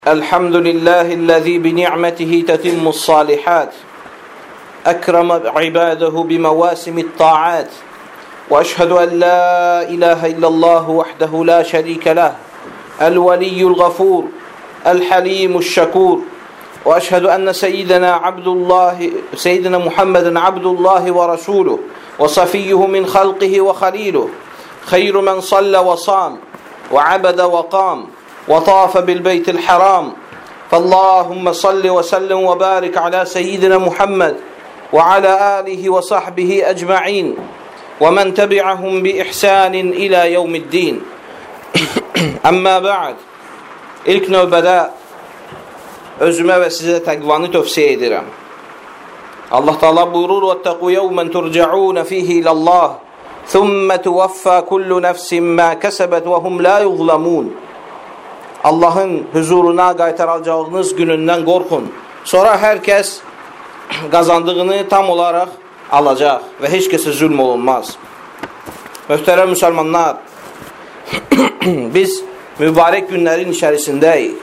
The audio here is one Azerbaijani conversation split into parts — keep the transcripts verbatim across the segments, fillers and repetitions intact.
الحمد لله الذي بنعمته تتم الصالحات أكرم عباده بمواسم الطاعات وأشهد أن لا إله إلا الله وحده لا شريك له الولي الغفور الحليم الشكور وأشهد أن سيدنا عبد الله سيدنا محمد عبد الله ورسوله وصفيه من خلقه وخليله خير من صلى وصام وعبد وقام وطاف بالبيت الحرام فاللهم صل وسلم وبارك على سيدنا محمد وعلى آله وصحبه أجمعين ومن تبعهم بإحسان إلى يوم الدين أما بعد İlk növbədə özümə və sizə təqvanı tövsiyə edirəm. Allah Teala buyurur: "Vettaqu yawman turja'un fihi ila Allah, thumma tuwaffa kullu nefsin ma kasabat ve hum la yuzlamun." Allahın huzuruna qaytaracağınız günündən qorxun. Sonra hər kəs qazandığını tam olaraq alacaq və heç kəsə zülm olunmaz. Möhtərəm müsəlmanlar, biz mübarək günlərin içərisindəyik.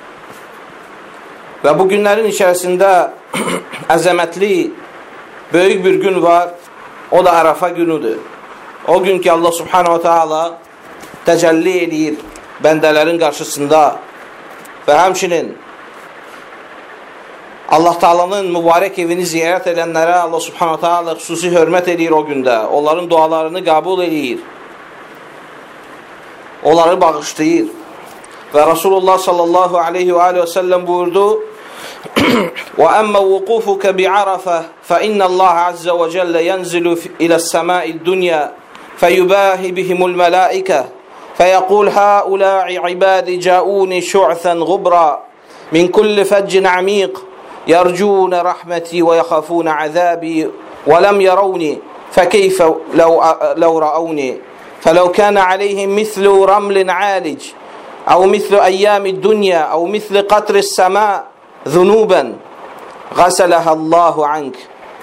Və bu günlərin içərisində əzəmətli, böyük bir gün var. O da Arafa günüdür. O gün ki Allah subhanahu wa ta'ala təcəlli eləyir bəndələrin qarşısında və həmçinin Allah Taala'nın mübarək evini ziyarət edənlərə Allah subhanahu wa ta'ala xüsusi hörmət edir o gündə. Onların dualarını qəbul edir. Onları bağışlayır. Və Rasulullah sallallahu aleyhi ve aleyhi ve sellem buyurdu: وَأَمَّا وُقُوفُكَ بِعَرَفَةِ فَإِنَّ اللّٰهَ عَزَّ وَجَلَّ يَنْزِلُ إِلَى السَّمَاءِ الدُّنْيَا فَيُبَاهِ بِهِمُ الْمَلَائِكَةِ فَيَقُولُ هَؤُلَاءِ عِبَادِي جَاءُونِي شُعْثًا غُبْرًا مِنْ كُلِّ فَجٍّ عَمِيقٍ يَرْجُونَ رَحْمَتِي وَيَخَافُونَ عَذَابِي وَلَمْ يَرَوْنِي فَكَيْفَ لَوْ رَأَوْنِي فَلَوْ كَانَ عَلَيْهِمْ مِثْلُ رَمْلٍ عَالِجٍ أو مثل أيام الدنيا أو مثل قطر السماء ذنوبا غسلها الله عنك.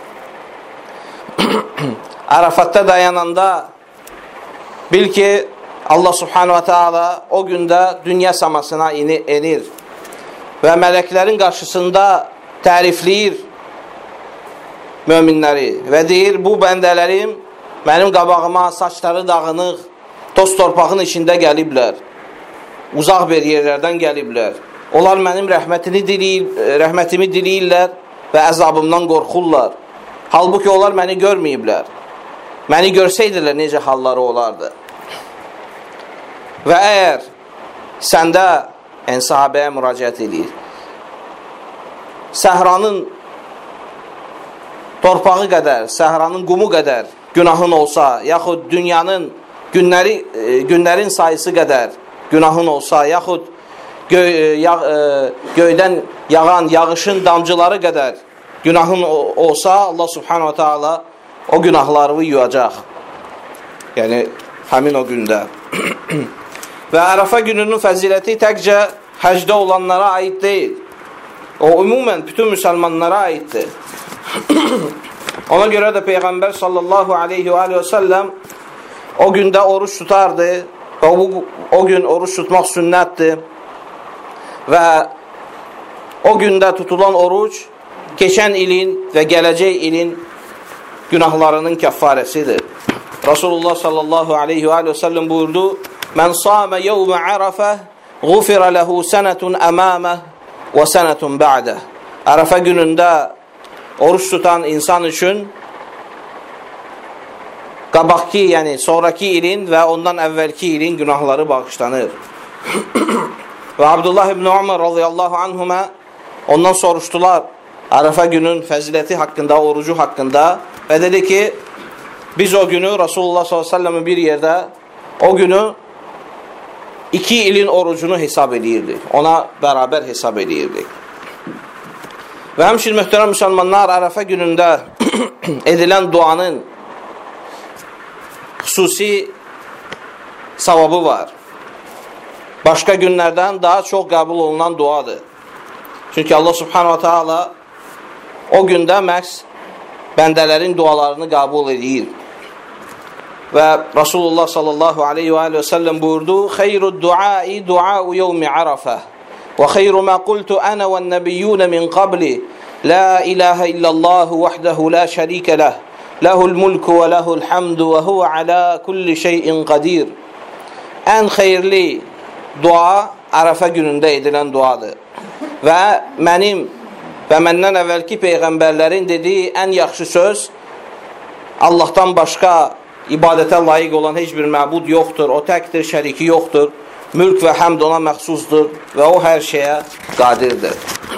Arafat'ta dayananda bil ki Allah subhanahu wa ta'ala o gündə dünya samasına enir və mələklərin qarşısında tərifləyir möminləri və deyir: bu bəndələrim mənim qabağıma saçları dağınıq, toz torpağın içində gəliblər. Uzaq bir yerlərdən gəliblər. Onlar mənim rəhmətini diləyir, rəhmətimi diləyirlər və əzabımdan qorxurlar. Halbuki onlar məni görməyiblər. Məni görsəydilər necə halları olardı. Və əgər səndə, yəni sahabəyə müraciət edir, səhranın torpağı qədər, səhranın qumu qədər günahın olsa, yaxud dünyanın günləri, günlərin sayısı qədər günahın olsa, yaxud gö yağ göydən yağan yağışın damcıları qədər günahın olsa, Allah subhanahu wa ta'ala o günahlarını yuyacaq. Yəni, həmin o gündə. Və Arafa gününün fəziləti təkcə həcdə olanlara aid deyil. O, ümumən, bütün müsəlmanlara aiddir. Ona görə də Peyğəmbər sallallahu aleyhi və aleyhi və səlləm o gündə oruç tutardı. O, o gün oruç tutmaq sünnətdir və o gündə tutulan oruç keçən ilin və gələcək ilin günahlarının kəffarəsidir. Rasulullah sallallahu aleyhi və aleyhi və səlləm buyurdu: "Mən sâme yevmə ərəfəğufirə ləhu sənətun əməmə və sənətun bə'də." Ərəfə günündə oruç tutan insan üçün qabaqki, yəni sonraki ilin və ondan əvvəlki ilin günahları bağışlanır. Və Abdullah ibn Umar radiyallahu anhuma ondan soruşdular Arafa günün fəziləti haqqında, orucu haqqında və dedi ki, biz o günü Rasulullah sallallahu aleyhi ve sellem'in bir yerdə o günü iki ilin orucunu hesab edirdik. Ona bərabər hesab edirdik. Və həmçinin möhtərəm müsəlmanlar, Arafa günündə edilən duanın xüsusi savabı var. Başqa günlərdən daha çox qəbul olunan duadır. Çünki Allah subhanahu wa ta'ala o gündə məhz bəndələrin dualarını qəbul edir. Və Rasulullah sallallahu aleyhi və aleyhi və səlləm buyurdu: "Xeyrud duai duau yevmi Arafah وخير ما قلت أنا والنبيون من قبلي لا إله إلا الله وحده لا شريك له له الملك وله الحمد وهو على كل شيء قدير. En xeyirli dua Arafa günündə edilən duadır. Və mənim və məndən əvvəlki peyğəmbərlərin dediyi ən yaxşı söz, Allahdan başqa ibadətə layiq olan heç bir məbud yoxdur, o təkdir, şəriki yoxdur, mülk və həmd ona məxsusdur və o hər şeyə qadirdir.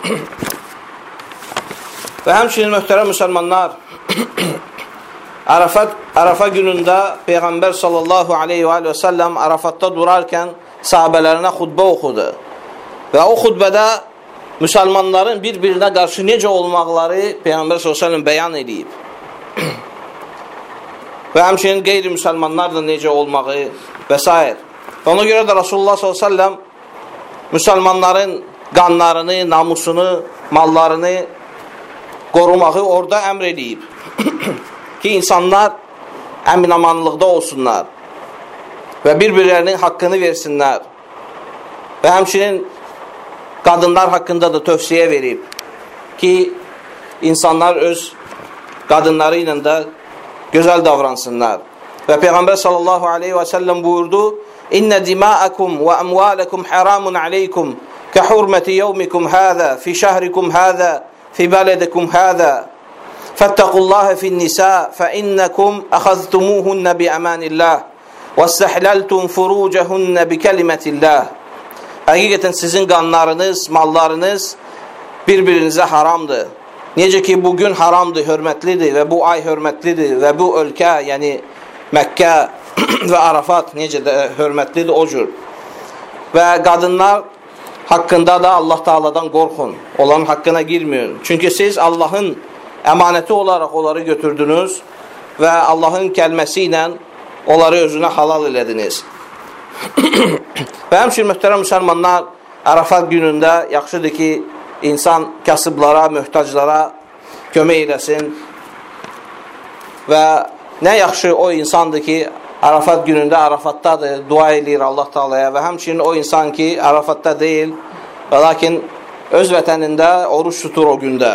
Və həmçinin möhtərəm müsəlmanlar, Arafat, Arafa günündə Peyğəmbər sallallahu aleyhi və səlləm Arafatda durarkən sahabələrinə xutbə oxudu. Və o xutbədə müsəlmanların bir-birinə qarşı necə olmaqları Peyğəmbər sallallahu aleyhi və səlləm bəyan edib. Və həmçinin qeyri-müsəlmanlar da necə olmağı və s. Ona görə də Rasulullah sallallahu aleyhi və səlləm müsəlmanların qanlarını, namusunu, mallarını qorumağı orada əmr edib. Ki, insanlar əmin-amanlıqda olsunlar və bir-birlərinin haqqını versinlər. Və həmçinin qadınlar haqqında da tövsiyə verib ki, insanlar öz qadınları ilə də gözəl davransınlar. Və Peyğəmbər sallallahu aleyhi və səlləm buyurdu: İnnə dima'akum və əmvalakum haramun aleykum kə hurməti yevmikum həzə fi şəhrikum həzə fi bələdikum həzə fəttəqullaha fin-nisa fəinnəkum əxəztumuhunnə biəmanillah və istəhləltum furucəhunnə bikəlimətillah. Həqiqətən sizin qanlarınız, mallarınız bir-birinizə haramdır. Necə ki, bugün haramdır, hörmətlidir və bu ay hörmətlidir və bu ölkə, yəni Məkkə və Arafat necə də hörmətlidir o cür. Və qadınlar haqqında da Allah Taala'dan qorxun, onların haqqına girməyin. Çünki siz Allahın əmanəti olaraq onları götürdünüz və Allahın kəlməsi ilə onları özünə halal elədiniz. Və həmçinin möhtərəm müsəlmanlar, Arafat günündə yaxşıdır ki, insan kasıblara, möhtaclara kömək eləsin. Və nə yaxşı o insandır ki, Arafat günündə Arafatdadır, dua eləyir Allah Taala'ya və həmçinin o insan ki, Arafatda deyil, və lakin öz vətənində oruç tutur o gündə.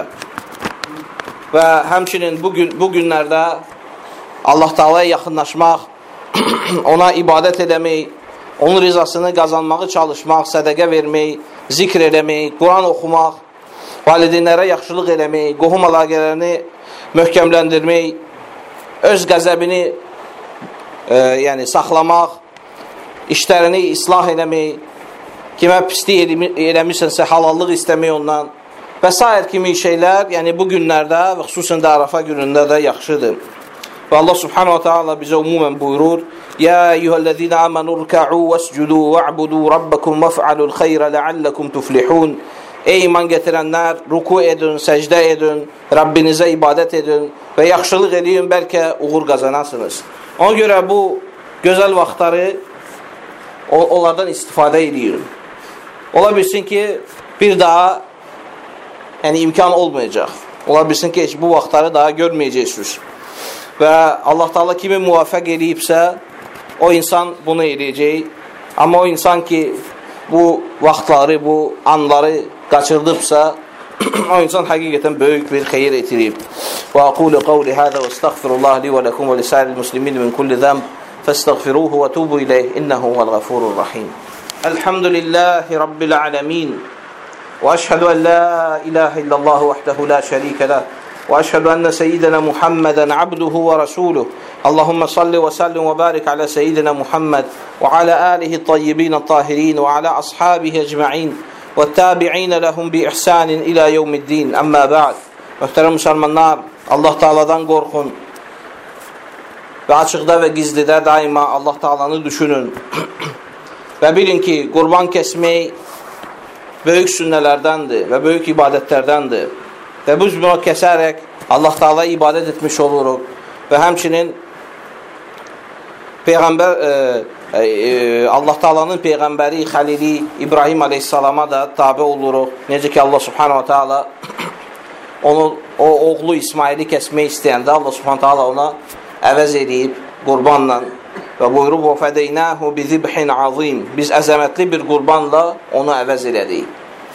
Və həmçinin bu, gün, bu günlərdə Allah Taala'ya yaxınlaşmaq, ona ibadət eləmək, onun rizasını qazanmağı çalışmaq, sədəqə vermək, zikr eləmək, Quran oxumaq, valideynlərə yaxşılıq eləmək, qohum əlaqələrini möhkəmləndirmək, öz qəzəbini e, yəni saxlamaq, işlərini islah eləmək, kimə pislik eləmişsənsə halallıq istəmək ondan və s. kimi şeylər, yəni bu günlərdə və xüsusən də Arafa günündə də yaxşıdır. Və Allah subhanahu wa ta'ala bizə umumən buyurur: Ya eyyuhəl-ləzīnə əmənu rka'u vəscudu va'budu rabbakum vəf'alul xeyrə ləalləkum tuflihun. Ey iman gətirənlər, ruku edin, səcdə edin, Rabbinizə ibadət edin və yaxşılıq eləyin, bəlkə uğur qazanasınız. Ona görə bu gözəl vaxtları onlardan istifadə edin. Ola bilsin ki, bir daha yəni imkan olmayacaq. Ola bilsin ki, heç bu vaxtları daha görməyəcəksiniz. Və Allah Taala kimi müvəffəq eləyibsə, o insan bunu eləyəcək. Amma o insan ki, bu vaxtları, bu anları qaçırdıbsa, o insan həqiqətən böyük bir xeyir etirib. Və aqulu qawli hada və estəğfirullah li və lakum və lisa'il muslimin min kulli zəmb fəstəğfiruhu və tubu ileyh innehu vəl ğafurur rahim. Elhamdülillahi rabbil alamin. Və əşhədu en la ilahe illallah vahdehu la şərikə ləh. وأشهد أن سيدنا محمدا عبده ورسوله اللهم صل وسلم وبارك على سيدنا محمد وعلى آله الطيبين الطاهرين وعلى أصحابه أجمعين والتابعين لهم بإحسان إلى يوم الدين أما بعد. Möhtərəm müsəlmanlar, Allah Taala'dan qorxun və açıqda və gizlidə daima Allah Taala'nı düşünün və bilin ki, qurban kəsmək böyük sünnələrdəndir və böyük ibadətlərdəndir. Və biz bunu kəsərək Allah Taala'ya ibadət etmiş oluruq və həmçinin Peyğəmbər e, e, Allah Taala'nın Peyğəmbəri Xəlili İbrahim Aleyhisselama da tabi oluruq. Necə ki Allah Subhanahu Taala onu, o oğlu İsmaili kəsmək istəyəndə Allah Subhanahu Taala ona əvəz edib qurbanla və buyurub وَفَدَيْنَاهُ بِذِبْحٍ عَظِيمٍ. Biz əzəmətli bir qurbanla onu əvəz elədik.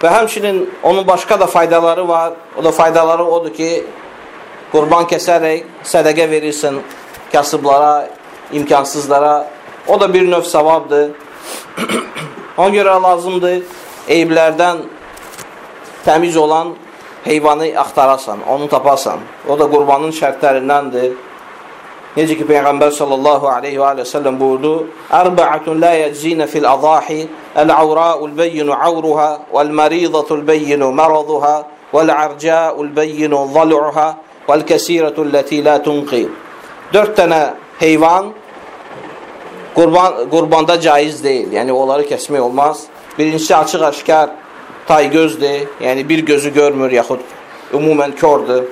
Və həmçinin onun başqa da faydaları var. O da faydaları odur ki, qurban kəsərək sədəqə verirsin kasıblara, imkansızlara. O da bir növ savabdır. Ona görə lazımdır eyblərdən təmiz olan heyvanı axtarasan, onu tapasan. O da qurbanın şərtlərindəndir. Necə ki, Peyğəmbər sallallahu aleyhi və səlləm buyurdu: "Ərba'atun la yəczinə fil əzahi, əl-əvra'ul beyyinu avruha, vəl-məridatul beyyinu maraduha, vəl-ərca'ul beyyinu zalu'uha, vəl-kəsirətul ləti la tunqi." Dörd dənə heyvan qurban, qurbanda caiz deyil. Yəni, onları kəsmək olmaz. Birincisi, açıq aşkar tay gözdür. Yəni, bir gözü görmür, yaxud ümumən kördür.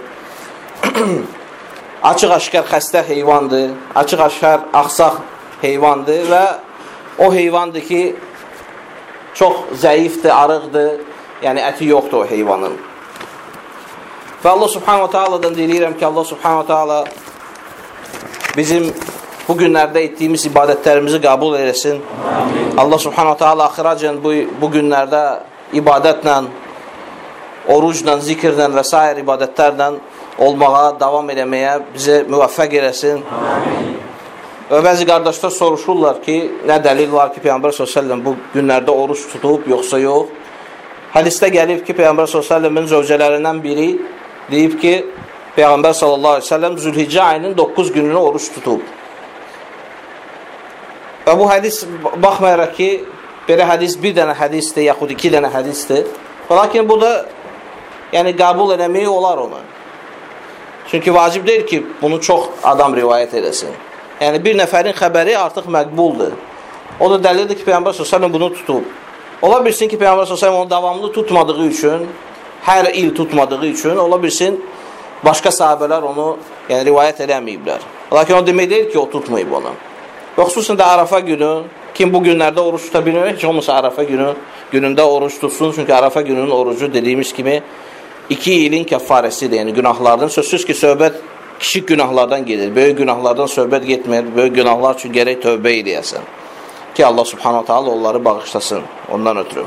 Açıq aşkar xəstə heyvandır. Açıq aşkar axsaq heyvandır və o heyvandır ki, çox zəifdir, arıqdır. Yəni, əti yoxdur o heyvanın. Və Allah subhanahu wa ta'aladan deyirəm ki, Allah subhanahu wa ta'ala bizim bu günlərdə etdiyimiz ibadətlərimizi qəbul eləsin. Amin. Allah subhanahu wa ta'ala axıracən bu, bu günlərdə ibadətlə, orucla, zikirlə və s. ibadətlərlə olmağa, davam eləməyə bizə müvəffəq eləsin. Amin. Və bəzi qardaşlar soruşurlar ki, nə dəlil var ki, Peyğəmbər sallallahu əleyhi və səlləm bu günlərdə oruç tutub, yoxsa yox? Hədisdə gəlib ki, Peyğəmbər sallallahu əleyhi və səlləmin zövcələrindən biri deyib ki, Peyğəmbər sallallahu əleyhi və səlləm Zülhiccə ayının doqquz gününü oruç tutub. Və bu hədis, baxmayaraq ki, belə hədis bir dənə hədisdir, yaxud iki dənə hədisdir. Lakin bu da, yəni, qəbul eləmək olar onu. Çünki vacib deyil ki, bunu çox adam rivayət eləsin. Yəni, bir nəfərin xəbəri artıq məqbuldur. O da dəlildir ki, Peyğəmbər sallallahu əleyhi və səlləm bunu tutub. Ola bilsin ki, Peyğəmbər sallallahu əleyhi və səlləm onu davamlı tutmadığı üçün, hər il tutmadığı üçün, ola bilsin, başqa sahabələr onu, yəni, rivayət eləməyiblər. Lakin o demək deyil ki, o tutmayıb onu. Və xüsusən də Arafa günü, kim bu günlərdə oruç tuta bilmir, heç olmasa Arafa günü, günündə oruç tutsun. Çünki Arafa gününün orucu dediyimiz kimi iki ilin kəffarəsidir, yəni günahlardan. Sözsüz ki, söhbət kiçik günahlardan gedir. Böyük günahlardan söhbət getmir. Böyük günahlar üçün gərək tövbə eləyəsən. Ki, Allah subhanahu ta'ala onları bağışlasın ondan ötürü.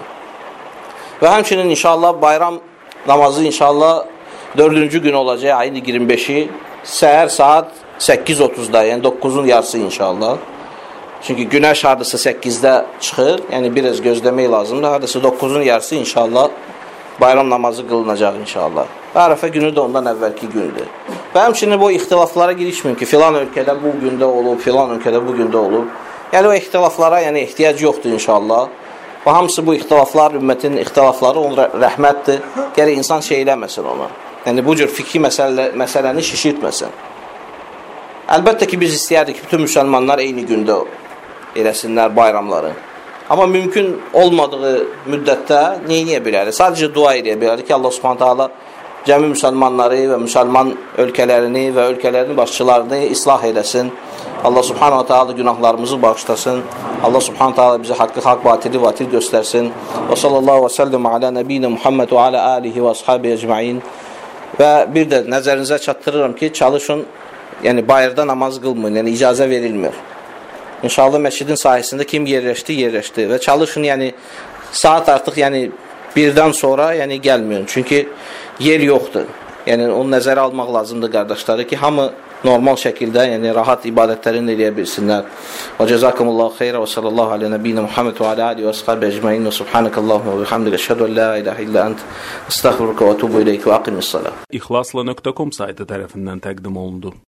Və həmçinin inşallah bayram namazı inşallah dördüncü gün olacaq, ayın iyirmi beşi, səhər saat səkkiz otuzda, yəni doqquzun yarısı inşallah. Çünki günəş hardasa səkkizdə çıxır, yəni biraz gözləmək lazımdır. Hardasa doqquzun yarısı inşallah bayram namazı qılınacaq inşallah. Və Ərəfə günü də ondan əvvəlki gündür. Və həmçinin bu ixtilaflara girişməyim ki, filan ölkədə bu gündə olub, filan ölkədə bu gündə olub. Yəni o ixtilaflara yəni, ehtiyac yoxdur inşallah. Və hamısı bu ixtilaflar, ümmətin ixtilafları ona rəhmətdir. Gərək insan şey eləməsin onu. Yəni bu cür fikri məsələ, məsələni şişirtməsin. Əlbəttə ki, biz istəyərdik ki, bütün müsəlmanlar eyni gündə eləsinlər bayramları. Amma mümkün olmadığı müddətdə neyniyə bilərik? Sadəcə dua edə bilərik ki, Allah subhanahu ta'ala cəmi müsəlmanları və müsəlman ölkələrini və ölkələrin başçılarını islah eləsin. Allah subhanahu ta'ala günahlarımızı bağışlasın. Allah subhanahu ta'ala bizə haqqı haqq, batili batil göstərsin. Və sallallahu və səlləm alə nəbiyyə Muhammed və alə alihi və ashabi ecmain. Və bir də nəzərinizə çatdırıram ki, çalışın, yəni bayırda namaz qılmayın, yəni icazə verilmir. İnşallah məscidin sahəsində kim yerləşdi, yerləşdi və çalışın, yəni saat artıq yəni birdən sonra yəni gəlməyin. Çünki yer yoxdur. Yəni onu nəzərə almaq lazımdır qardaşları ki, hamı normal şəkildə, yəni rahat ibadətlərini eləyə bilsinlər. Və cəzakumullahu xeyrə və sallallahu alə nəbiyyina Muhammed və alə alihi və əshabi ecmain və subhanəkallahumma və bihamdika əşhədu an la ilaha illə ent estağfiruka və etûbu ileyk və aqimis salat. İxlasla nöqtə com saytı tərəfindən təqdim olundu.